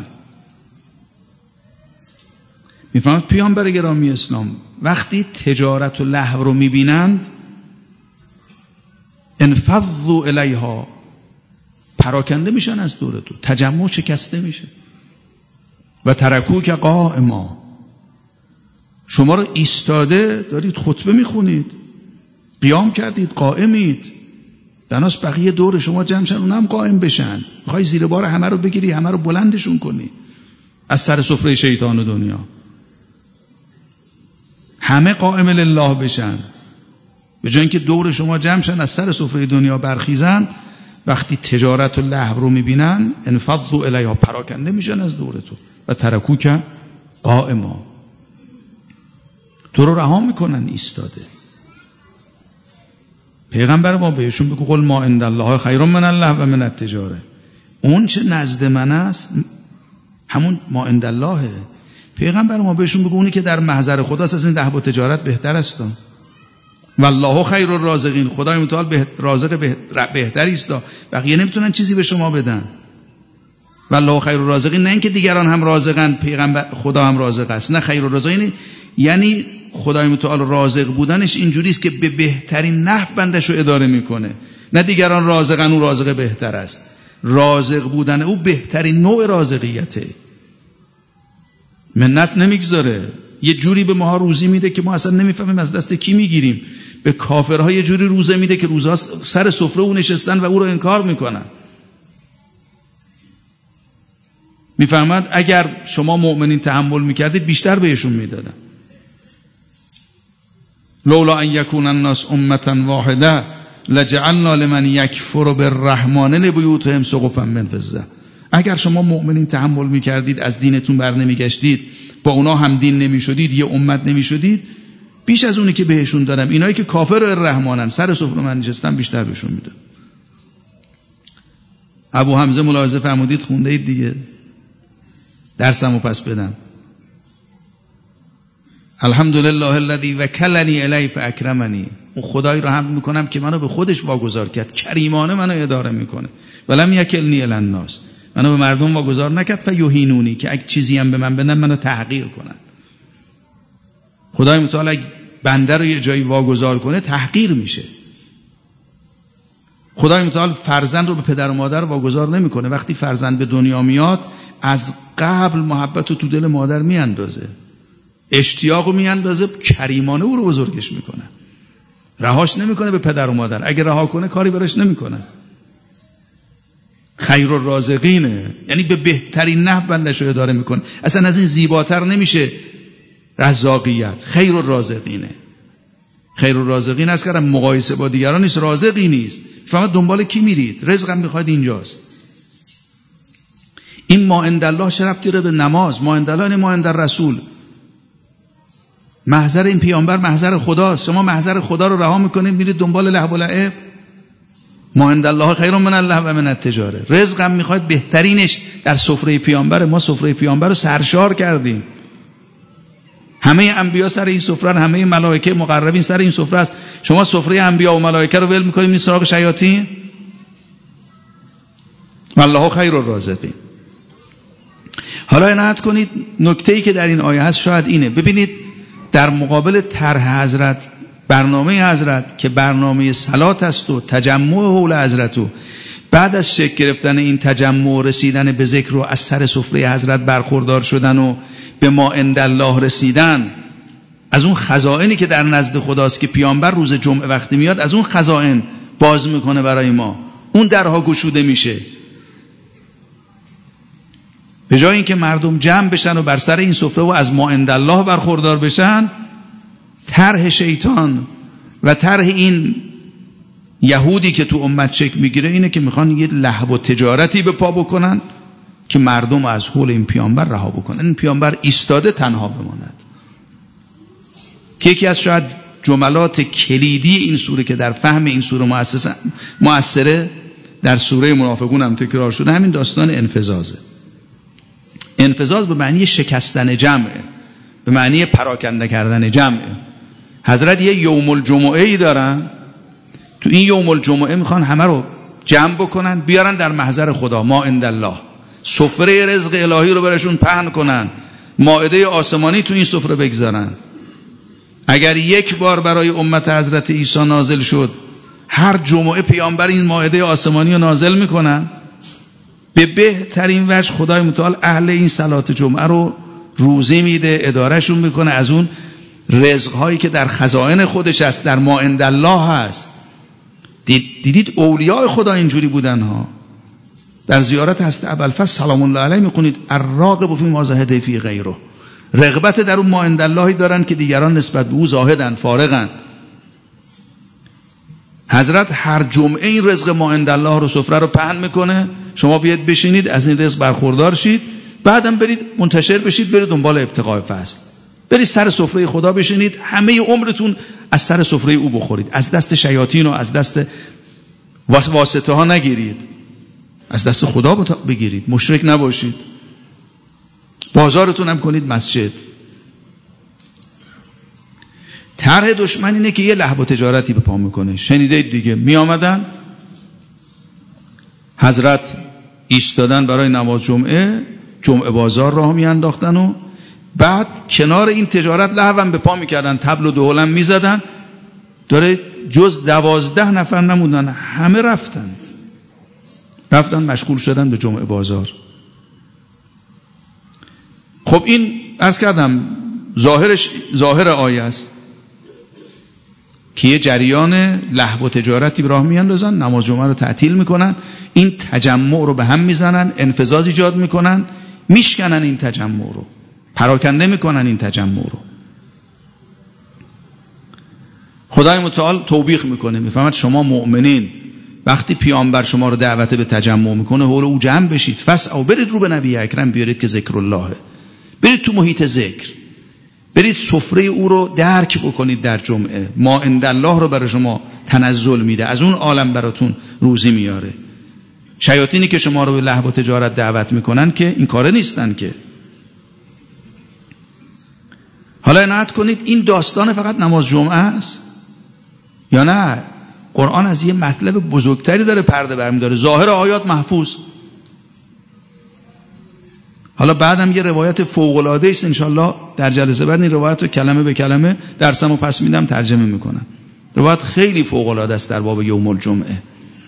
میفهمد پیامبر گرامی اسلام وقتی تجارت و لهو رو میبینند، انفضوا الیها، پراکنده میشن از دور تو، تجمع شکسته میشه. و ترکوک قائما، شما رو ایستاده دارید خطبه میخونید، قیام کردید، قائمید، بناس بقیه دور شما جمع شن، اونم قائم بشن. میخوای زیر بار همه رو بگیری، همه رو بلندشون کنی از سر سفره شیطان و دنیا، همه قائم لله بشن، به جای اینکه دور شما جمع شن از سر سفره دنیا برخیزن. وقتی تجارت و لهو رو میبینن، انفضوا الیها، پراکنده میشن از دور تو. و ترکوک قائما، تو رو رها میکنن ایستاده. پیغمبر ما بهشون بگو قل ما عند الله خیر من الله و من التجاره، اون چه نزد من است همون ما عند اللهه. پیغمبر ما بهشون بگو اونی که در محضر خداست از این لهو و تجارت بهتر است. والله خیر الرازقین، خدای متعال رازق بهتری است. بقیه نمیتونن چیزی به شما بدن. والله خیر الرازقین، نه اینکه دیگران هم رازقن، پیغمبر خدا هم رازق است. نه، خیر الرازقین یعنی خدای متعال رازق بودنش اینجوری است که به بهترین نحو بندش رو اداره میکنه. نه دیگران رازقن او رازق بهتر است. رازق بودن او بهترین نوع رازقیته. منت نمیگذاره، یه جوری به ما روزی میده که ما اصلا نمیفهمیم از دست کی میگیریم. به کافرها یه جوری روزه میده که روزها سر سفره او نشستن و او رو انکار میکنن. میفهمند اگر شما مؤمنین تحمل میکردید بیشتر بهشون میدادن. لولا ان یکون الناس امة واحده لجعلنا لمن یکفر بالرحمن لبیوتهم سقفا من فضة. اگر شما مؤمنین تحمل میکردید، از دینتون بر نمیگشتید، با اونا هم دین نمیشدید، یه امت نمیشدید، بیش از اونی که بهشون دادم، اینایی که کافر الرحمنن سر سفره من نشستن بیشتر بهشون میدم. ابو حمزه ملاحظه فرمودید، خونده اید دیگه، درسمو پس بدم. الحمدلله الذی وکلنی الیه فاکرمنی. اون خدایی رو حمد میکنم که منو به خودش واگذار کرد، کریمانه منو اداره میکنه. ولم یکلنی الی الناس، منو به مردم واگذار نکرد فیهینونی، که اگه چیزی هم به من بدن منو تحقیر کنن. خدای متعال اگه بنده رو یه جایی واگذار کنه تحقیر میشه. خدای متعال فرزند رو به پدر و مادر واگذار نمیکنه. وقتی فرزند به دنیا میاد از قبل محبت رو تو دل مادر میاندازه، اشتیاق رو میاندازه، کریمانه او رو بزرگش میکنه، رهاش نمیکنه به پدر و مادر. اگه رها کنه کاری براش نمیکنه. خیر الرازقینه، یعنی به بهترین نحو بندش رو اداره میکنه. اصلا از این زیباتر نمیشه رزاقیت. خیر الرازقینه، خیر الرازقین است که مقایسه با دیگران نیست، رازقی نیست. فقط دنبال کی میرید؟ رزقم میخواید اینجاست. این ما عند الله چه ربطی داره به نماز؟ ما عند الله ما عند الرسول. محضر این پیامبر محضر خداست. شما محضر خدا رو رها میکنید میرید دنبال لهو و لعب. ما عند الله خیر من الله و من التجاره. رزقم میخواید بهترینش در سفره پیامبر. ما سفره پیامبر رو سرشار کردیم. همه انبیا سر این سفره، همه ملائکه مقربین سر این سفره است. شما سفره انبیا و ملائکه رو ول میکنید میرید سراغ شیاطین. والله خیر الرازقین. حالا عنایت کنید نکته‌ای که در این آیه هست شاید اینه. ببینید در مقابل طرح حضرت، برنامه حضرت که برنامه صلات است و تجمع حول حضرت، و بعد از شکل گرفتن این تجمع و رسیدن به ذکر و از سر سفره حضرت برخوردار شدن و به ما عند الله رسیدن، از اون خزائنی که در نزد خداست که پیامبر روز جمعه وقتی میاد از اون خزائن باز میکنه برای ما، اون درها گشوده میشه. به جای اینکه مردم جمع بشن و بر سر این سفره و از ما عند الله برخوردار بشن، طرح شیطان و طرح این یهودی که تو امت شکل میگیره اینه که میخوان یه لهو و تجارتی به پا بکنن که مردم از حول این پیامبر رها بکنن. این پیامبر ایستاده تنها بماند. که یکی از شاید جملات کلیدی این سوره که در فهم این سوره مؤثره در سوره منافقون هم تکرار شده، همین داستان انفضاضه. انفضاض به معنی شکستن جمعه، به معنی پراکنده کردن جمعه. حضرت یه یوم الجمعه ای دارن، تو این یوم الجمعه میخوان همه رو جمع بکنن بیارن در محضر خدا، ما عند الله، سفره رزق الهی رو براشون پهن کنن، مائده آسمانی تو این سفره بگذارن. اگر یک بار برای امت حضرت عیسی نازل شد، هر جمعه پیامبر این مائده آسمانی رو نازل میکنن، به بهترین وجه خدای متعال اهل این صلات جمعه رو روزی میده، ادارهشون میکنه از اون رزقهایی که در خزائن خودش هست، در ما عند الله هست. دیدید اولیاء خدا اینجوری بودن ها. در زیارت حضرت ابوالفضل سلام الله علیه میخونید الراغب فی ما زهد فی غیره، رغبت در اون ما عند اللهی دارن که دیگران نسبت به او زاهدن، فارغن. حضرت هر جمعه این رزق ما عند الله رو سفره رو پهن میکنه، شما بیاید بشینید از این رزق برخوردار شید، بعدم برید منتشر بشید، برید دنبال ابتغاء فضل، برید سر سفره خدا بشینید، همه عمرتون از سر سفره او بخورید، از دست شیاطین و از دست واسطه ها نگیرید، از دست خدا بگیرید، مشرک نباشید. بازارتون هم کنید مسجد. طرح دشمن اینه که یه لهو و تجارتی به پا میکنه. شنیدید دیگه، می آمدن حضرت ایستادن برای نماز جمعه بازار راه میانداختن و بعد کنار این تجارت لهوم به پا میکردن، طبل و دهلم میزدن، داره جز 12 نفر نموندن، همه رفتن مشغول شدن به جمعه بازار. خب این عرض کردم ظاهر آیه است که یه جریان لهو و تجارتی به راه میاندازن، نماز جمعه رو تعطیل میکنن، این تجمع رو به هم میزنن، انفزاز ایجاد میکنن، میشکنن این تجمع رو، پراکنده میکنن این تجمع رو. خدای متعال توبیخ میکنه، میفهمد شما مؤمنین وقتی پیامبر شما رو دعوت به تجمع میکنه حول او جمع بشید، فسعوا، برید رو به نبی اکرم بیارید که ذکر اللهه، برید تو محیط ذکر، برید سفره او رو درک بکنید در جمعه، ما عند الله رو برای شما تنزل میده، از اون عالم براتون روزی میاره. شیاطینی که شما رو به لهو و تجارت دعوت میکنن که این کاره نیستن که. حالا عنایت کنید این داستان فقط نماز جمعه است یا نه؟ قرآن از یه مطلب بزرگتری داره پرده برمی‌داره. ظاهر آیات محفوظ. حالا بعدم یه روایت فوق‌العاده است، انشالله در جلسه بعد این روایت رو کلمه به کلمه درسمو پس میدم ترجمه میکنم. روایت خیلی فوق‌العاده است در باب یوم الجمعه.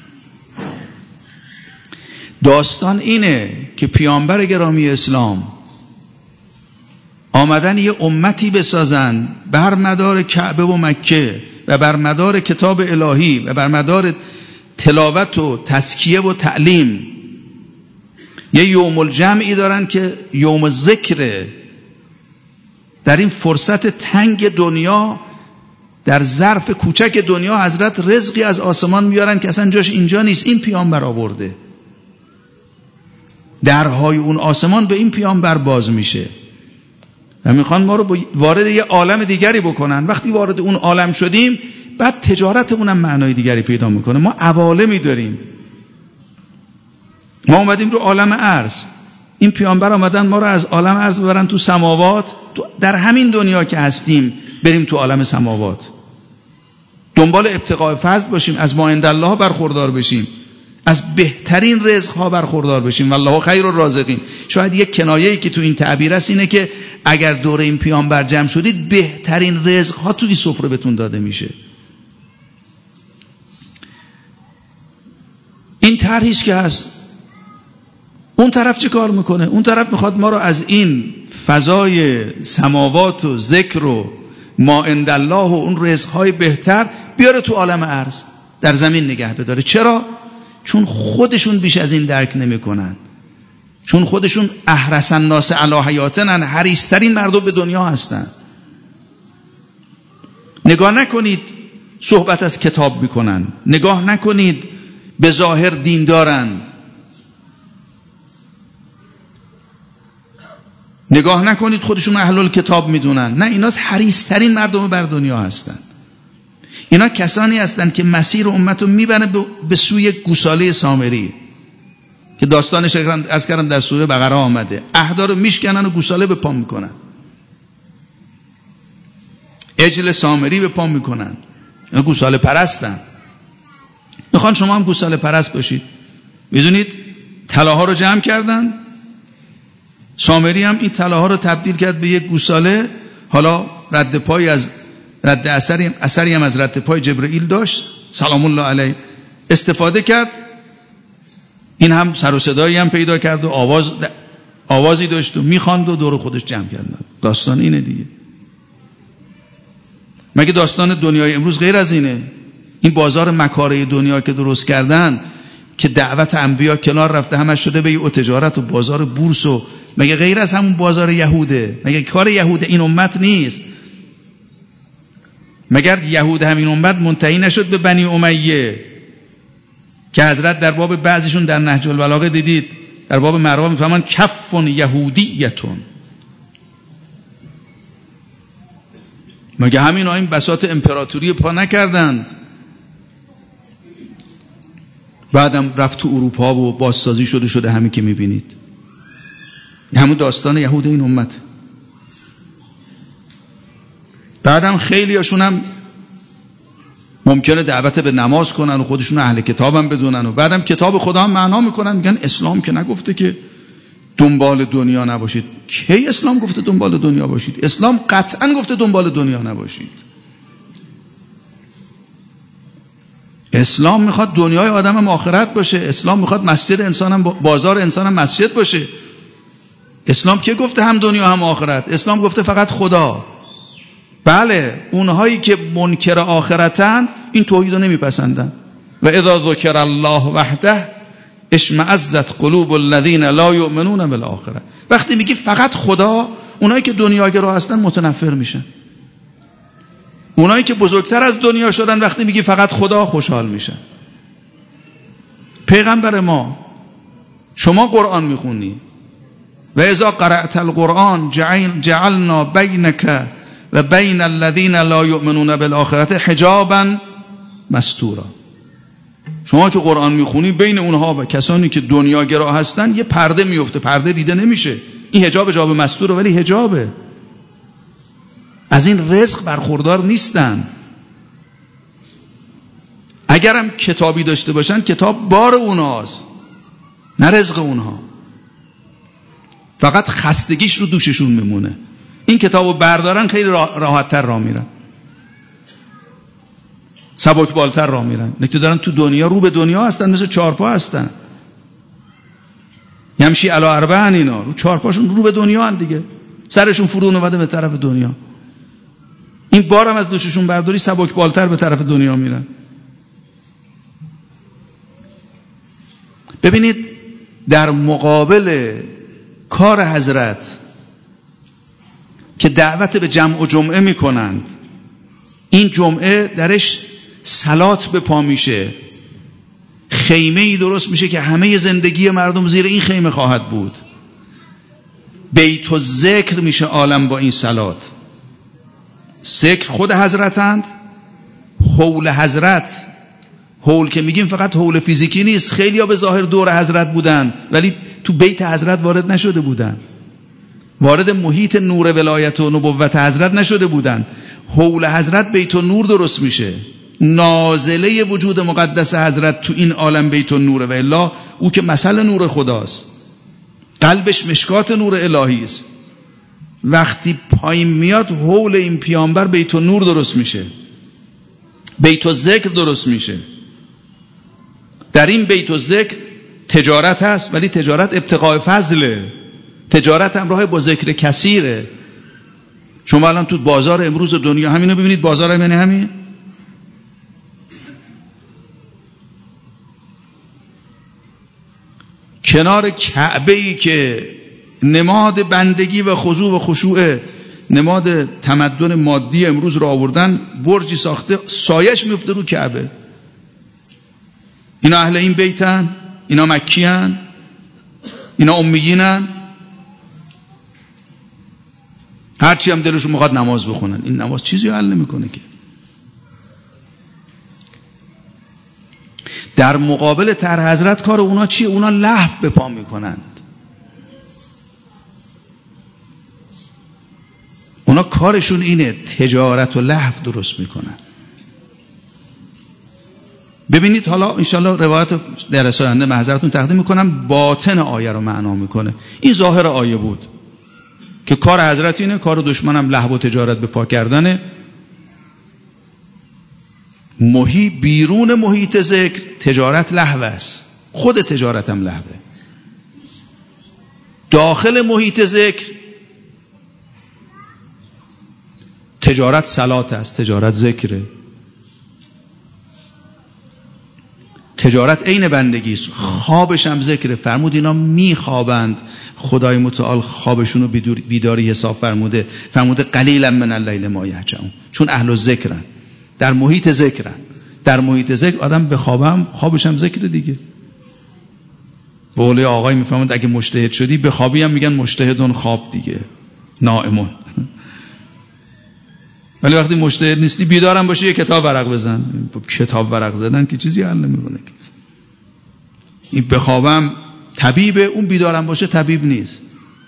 داستان اینه که پیامبر گرامی اسلام آمدن یه امتی بسازن بر مدار کعبه و مکه و بر مدار کتاب الهی و بر مدار تلاوت و تزکیه و تعلیم، یه یوم الجمعی دارن که یوم ذکره. در این فرصت تنگ دنیا، در ظرف کوچک دنیا، حضرت رزقی از آسمان میارن که اصلا جاش اینجا نیست، این پیامبر آورده. درهای اون آسمان به این پیامبر باز میشه و میخوان ما رو وارد یه عالم دیگری بکنن. وقتی وارد اون عالم شدیم بعد تجارتمون هم معنای دیگری پیدا میکنه. ما عوالمی داریم، ما اومدیم رو عالم ارض، این پیامبر آمدن ما رو از عالم ارض ببرن تو سماوات، در همین دنیا که هستیم بریم تو عالم سماوات، دنبال ابتغاء فضل باشیم، از ما عند الله برخوردار بشیم، از بهترین رزق ها برخوردار بشیم. والله خیر الرازقین. شاید یک کنایه‌ای که تو این تعبیر است اینه که اگر دور این پیامبر جمع شدید بهترین رزق ها توی سفره بهتون داده میشه. این طرحی است که هست. اون طرف چه کار میکنه؟ اون طرف میخواد ما رو از این فضای سماوات و ذکر و ما عند الله و اون رزق های بهتر بیاره تو عالم ارض، در زمین نگه بداره. چرا؟ چون خودشون بیش از این درک نمیکنن، چون خودشون احرس الناس علی حیاتن، حریص‌ترین مردم به دنیا هستن. نگاه نکنید صحبت از کتاب میکنن، نگاه نکنید به ظاهر دین دارند، نگاه نکنید خودشون اهل الکتاب میدونن. نه، اینا حریص‌ترین مردم بر دنیا هستن. اینا کسانی هستند که مسیر امت رو میبرن به سوی گوساله سامری که داستانش از کردم در سوره بقره آمده. اهدا رو میشکنن و گوساله به پا میکنن، عجل سامری به پا میکنن. اینا گوساله پرستن. میخوان شما هم گوساله پرست باشید. میدونید طلاها رو جمع کردن، سامری هم این طلاها رو تبدیل کرد به یک گوساله. حالا رد اثری هم از رد پای جبرئیل داشت سلام الله علیه، استفاده کرد. این هم سر و صدایی هم پیدا کرد و آوازی داشت و میخواند و دور خودش جمع کرد. داستان اینه دیگه. مگه داستان دنیای امروز غیر از اینه؟ این بازار مکاره دنیا که درست کردن که دعوت انبیا کنار رفته، همش شده به یه تجارت و بازار بورس و مگه غیر از همون بازار یهوده؟ مگه کار یهود این امت نیست؟ مگر یهود همین امت منتهی نشد به بنی امیه که حضرت در باب بعضیشون در نهج البلاغه دیدید، در باب مروا میفهمن کفن یهودیتون. مگه همین این بساط امپراتوری پا نکردند؟ بعدم رفت تو اروپا و بازسازی شده همین که میبینید. همون داستان یهود این امت. بعدم خیلی هاشون هم ممکنه دعوت به نماز کنن و خودشون اهل کتابم بدونن و بعدم کتاب خدا هم معنا میکنن، میگن اسلام که نگفته که دنبال دنیا نباشید. کی اسلام گفته دنبال دنیا باشید؟ اسلام قطعا گفته دنبال دنیا نباشید. اسلام میخواد دنیای آدم هم آخرت باشه. اسلام میخواد مسجد انسانم بازار انسانم مسجد باشه. اسلام که گفته هم دنیا هم آخرت؟ اسلام گفته فقط خدا. بله، اونهایی که منکر آخرتن این توحید رو نمیپسندن. و اذا ذکر الله وحده اشمئزت قلوب الذین لا یؤمنون بالآخرة. وقتی میگی فقط خدا، اونایی که دنیاگرا هستن متنفر میشن. اونایی که بزرگتر از دنیا شدن وقتی میگی فقط خدا خوشحال میشن. پیغمبر ما، شما قرآن میخونی و اذا قرأت القرآن جعلنا بینک و بین الذین لا یؤمنون بالآخرة حجابا مستورا. شما که قرآن میخونی بین اونها و کسانی که دنیاگرا هستن یه پرده میفته، پرده دیده نمیشه. این حجاب مستوره، ولی حجابه. از این رزق برخوردار نیستن. اگرم کتابی داشته باشن کتاب بار اوناست، نه رزق اونها. فقط خستگیش رو دوششون میمونه. این کتابو بردارن خیلی راحت‌تر راه میرن، سبک بالتر راه میرن. نکته دارن تو دنیا رو به دنیا هستن، مثل چارپا هستن. یمشی علی اربعن، اینا رو چارپاشون رو به دنیا هستن دیگه، سرشون فرو اومده به طرف دنیا. این بارم از دوششون برداری سبک بالتر به طرف دنیا میرن. ببینید در مقابل کار حضرت که دعوت به جمع و جمعه میکنند، این جمعه درش صلات به پا میشه، خیمه ای درست میشه که همه زندگی مردم زیر این خیمه خواهد بود. بیت الذکر میشه عالم با این صلات. ذکر خود حضرتند، حول حضرت. حول که میگیم فقط حول فیزیکی نیست. خیلی ها به ظاهر دور حضرت بودن ولی تو بیت حضرت وارد نشده بودن، وارد محیط نور ولایت و نبوت حضرت نشده بودن. حول حضرت بیت النور درست میشه. نازله وجود مقدس حضرت تو این عالم بیت النور، و الا او که مثل نور خداست، قلبش مشکات نور الهی است. وقتی پایین میاد حول این پیامبر بیت النور درست میشه، بیت الذکر درست میشه. در این بیت الذکر تجارت هست، ولی تجارت ابتغاء فضله. تجارت همراه با ذکر کثیره. شما الان تو بازار امروز دنیا همینو ببینید، بازار یعنی همین. کنار کعبه‌ای که نماد بندگی و خضوع و خشوع، نماد تمدن مادی امروز رو آوردن، برجی ساخته سایش میفته رو کعبه. اینا اهل این بیتن، اینا مکیان، اینا امیینن. هرچی هم دلشون میخواد نماز بخونن. این نماز چیزی حل نمیکنه که. در مقابل طرح حضرت کار اونا چیه؟ اونا لهو به پا میکنند. اونا کارشون اینه، تجارت و لهو درست میکنن. ببینید حالا انشالله روایت درس آینده محضرتون تقدیم میکنم، باطن آیه رو معنا میکنه. این ظاهر آیه بود که کار حضرت اینه، کار دشمنم لهو و تجارت به پا کردنه. بیرون محیط ذکر تجارت لهو است، خود تجارت هم لهوه. داخل محیط ذکر تجارت صلات است، تجارت ذکره. تجارت عین بندگی است، خوابش هم ذکره. فرمود اینا میخوابند، خدای متعال خوابشون رو بیداری حساب فرموده. فرموده قلیلا من اللیل ما یهجعون، چون اهل ذکرن، در محیط ذکرن. در محیط ذکر آدم بخوابم خوابش هم ذکر دیگه. به قول آقای میفهمند اگه مجتهد شدی بخوابی هم میگن مجتهدون خواب دیگه، نائمون. ولی وقتی مجتهد نیستی بیدارم باشی یه کتاب ورق بزن. کتاب ورق زدن که چیزی حل نمیکنه. این بخوابم طبیبه، اون بیدارم باشه طبیب نیست.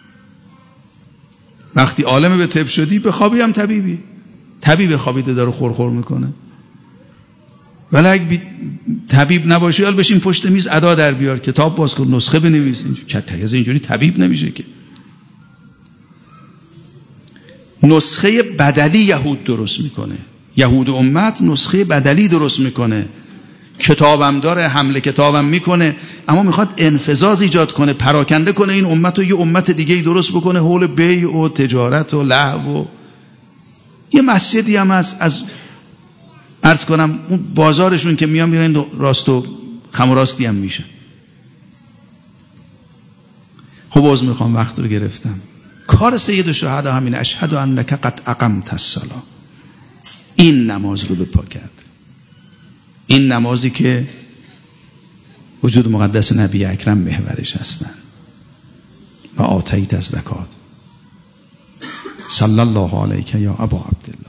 وقتی عالم به طب شدی بخوابی هم طبیبی. طبیب خوابیده داره خورخور میکنه. ولی اگه طبیب نباشی حال بشین پشت میز ادا در بیار، کتاب باز کن، نسخه بنویس. اینجوری طبیب نمیشه که. نسخه بدلی یهود درست میکنه، یهود امت نسخه بدلی درست میکنه، کتابم داره، حمله کتابم میکنه، اما میخواد انفذاز ایجاد کنه، پراکنده کنه این امت رو یه امت دیگه درست بکنه، حول بیع و تجارت و لهو. و یه مسجدی هم از عرض کنم اون بازارشون که میرن راست و خم و راستی هم میشن. خب عذر میخوام وقت رو گرفتم. کار سید الشهدا همین اشهد انک قد اقمت الصلاة، این نماز رو به پا کرد. این نمازی که وجود مقدس نبی اکرم محورش هستن. و آتیت الزکات. صلی الله علیک یا ابا عبدالله.